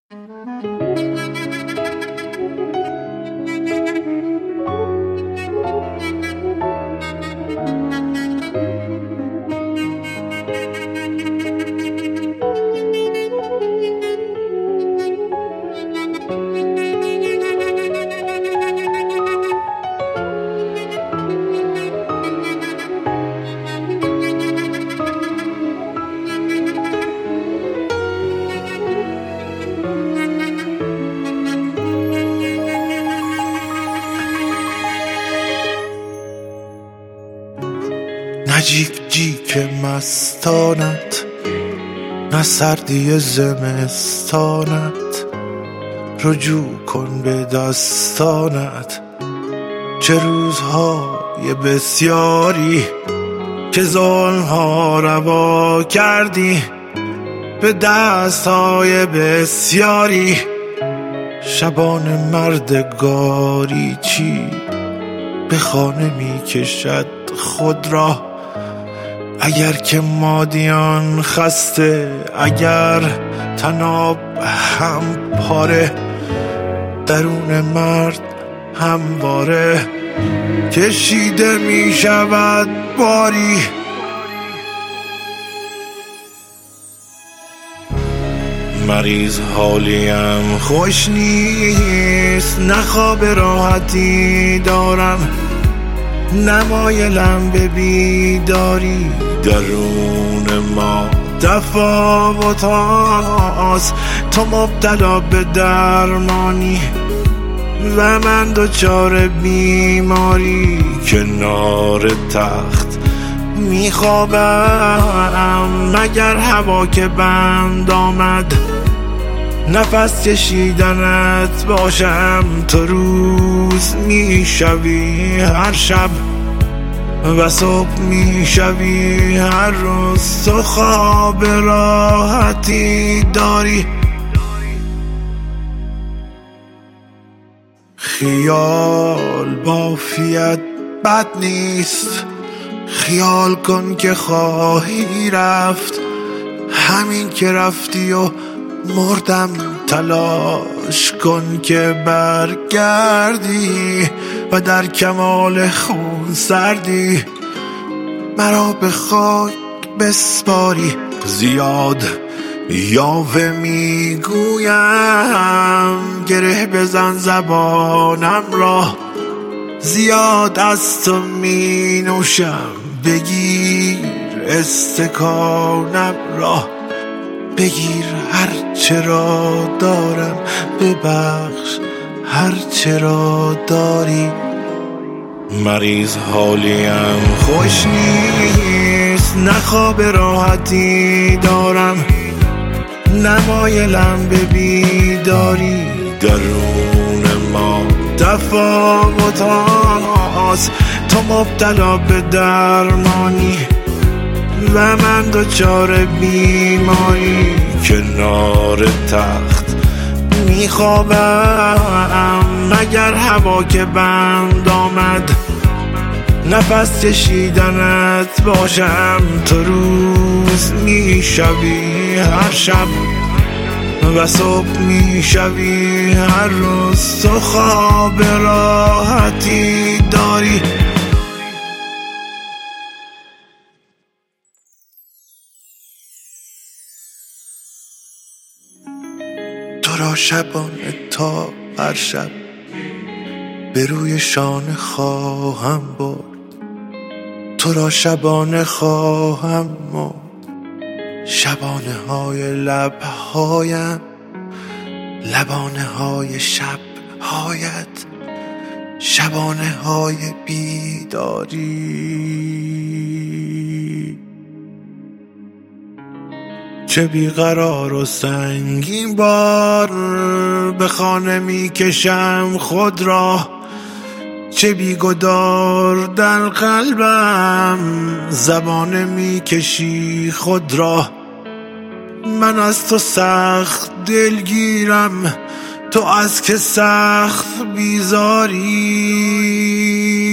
نه جیک جیک مستانت، نه سردی زمستانت، رجوع کن به دستانت. چه روزهای بسیاری که ظلم‌ها روا کردی، به دست‌های بسیاری شبان مردگاری چی به خانه می کشد خود را. اگر که مادیان خسته، اگر طناب هم پاره، درون مرد همواره کشیده می شود باری. مریض حالیم خوش نیست، نه خواب راحتی دارم، نمایلم به بیداری. درون ما تفاوت هاست، تو مبتلا به درمانی و من دچار بیماری. کنار تخت میخوابم، مگر هوا که بند آمد نفس کشیدنت باشم. تو روز میشوی هر شب و صبح میشوی هر روز. تو خواب راحتی داری، خیال بافیت بد نیست. خیال کن که خواهی رفت، همین که رفتی و مردم. تلاش کن که برگردی و در کمال خون سردی مرا به خاک بسپاری. زیاد یاوه میگویم، گره بزن زبانم را. زیاد از تو می نوشم، بگیر استکانم را. بگیر هر چرا دارم، ببخش هر چرا داری. مریض حالیم خوش نیست، نه خواب راحتی دارم، نمایلم به بیداری. درون ما تفاوت هاست، تو مبتلا به درمانی و من دچار بیماری. کنار تخت میخوابم، مگر هوا که بند آمد نفس کشیدنت باشم. تو روز میشوی هر شب و صبح میشوی هر روز. تو خواب راحتی داری. تو را شبانه تا هر شب به روی شانه خواهم برد. تو را شبانه خواهم مرد. شبانه های لبهایم، لبانه های شبهایت، شبانه های بیداری. چه بیقرار و سنگین بار به خانه می کشم خود را. چه بیگدار در قلبم زبانه می کشی خود را. من از تو سخت دلگیرم، تو از که سخت بیزاری.